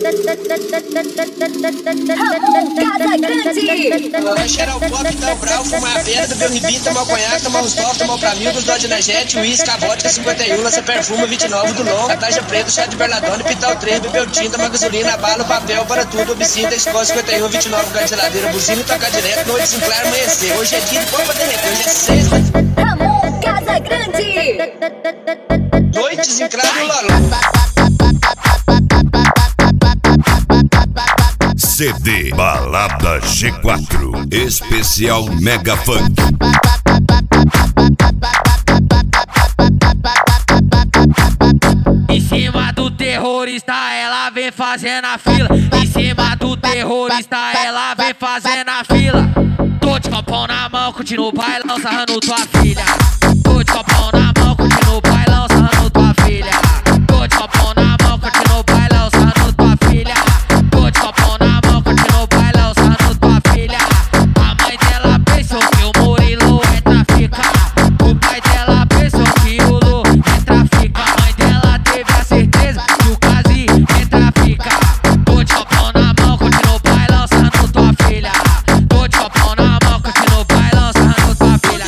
Casa Grande. Vai cheirar o pop, tá o brau, fumar a vela, beber um ribinho, tomar o conhaque, tomar uns top, tomar o Pramigos, dó de energético, uísque, a vodka, 51, lança perfume, 29 do longa, taja preta, chá de berladone, pitar o trem, beber o tinta, uma gasolina, bala, papel, para tudo, obscita, escola, 51, 29, gás de geladeira, buzina e tocar direto, noite sem claro, amanhecer. Hoje é dia de pão pra derreter, hoje é sexta. Ramon Casa Grande. Noites em claro e loló. CD Balada G4 Especial Mega Funk. Em cima do terrorista ela vem fazendo a fila. Em cima do terrorista ela vem fazendo a fila. Tô de copão na mão, continuo o bailão sarrando tua filha. Tô de copão na mão, continuo o bailão sarrando tua filha. Tô de copão na mão, continuo o bailão sarrando tua filha. Tô de copão na mão, continuo o bailão sarrando tua filha. A mãe dela pensou que o Murilo é traficar. O pai dela pensou que o Lu é traficar. A mãe dela teve a certeza que o Kazi é traficar. Tô de copão na mão, continuo o bailão sarrando tua filha. Tô de copão na mão, continuo o bailão sarrando tua filha.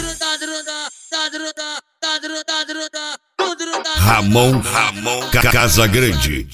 Ramon Casa Grande.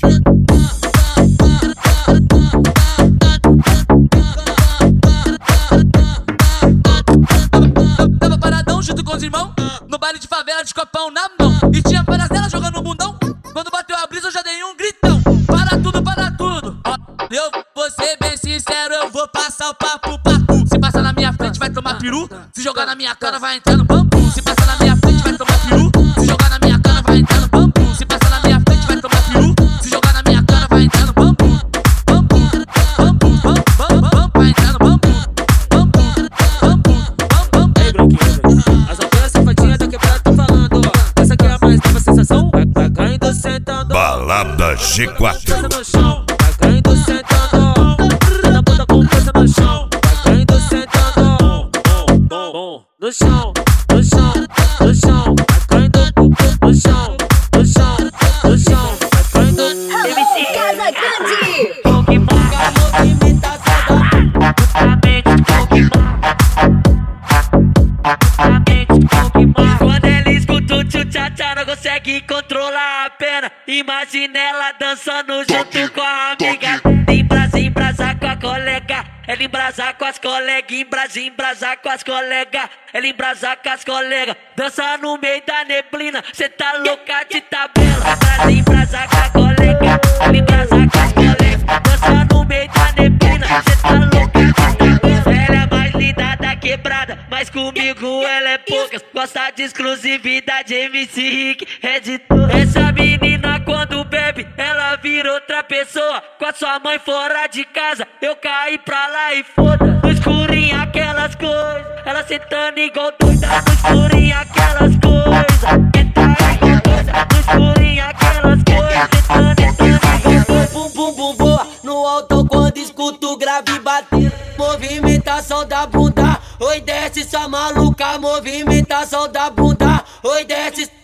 Tava paradão junto com os irmãos, no baile de favela de copão na mão. E tinha várias delas jogando no bundão. Quando bateu a brisa eu já dei um gritão. Para tudo, para tudo. Ó, eu vou ser bem sincero, eu vou passar o papo. Se passar na minha frente vai tomar peru. Se jogar na minha cara vai entrar no bambu. Se passar na minha frente vai tomar peru. Se jogar na minha cara vai entrar no bambu. Se passar na minha frente vai tomar peru. Se jogar na minha cara vai entrar no bambu. Bambu, bambu, bambu, bambu, vai entrar no bambu. Bambu, bambu, bambu. Ei, branquinho, as alturas safadinhas da quebrada tô falando, ó. Essa aqui é a mais nova sensação. Vai caindo sentando. Balada G4. No chão, vai caindo sentando. Na bunda com força no chão, vai caindo sentando. No chão, no chão, no chão, vai caindo no chão, no chão, no chão, vai caindo. Ramon Casa Grande. Quando ela escuta o tchu-tchá-tchá, não consegue controlar a pena. Imagina ela dançando junto com a amiga. Embrasar com a colega. Ela embrasar com as colegas. Embrasar com as colegas. Ela embrasar com as colegas. Dança no meio da neblina. Cê tá louca de tabela. Embrasar com a colega. Ela embrasar com as colegas. Dança no meio da neblina. Cê tá louca de tabela. Ela é mais linda da quebrada, mas comigo ela é poucas. Gosta de exclusividade, MC Rick é de todas. Essa menina quando bebe, ela vira outra pessoa. Com a sua mãe fora de casa, eu caí pra lá e foda. No escurinho aquelas coisas, ela sentando igual doida. No escurinho aquelas coisas, sentando igual doida. No escurinho aquelas coisas, sentando igual doida. Bum bum bum boa, no alto quando escuto o grave bater. Movimentação da bunda, oi desce sua maluca. Movimentação da bunda, oi desce.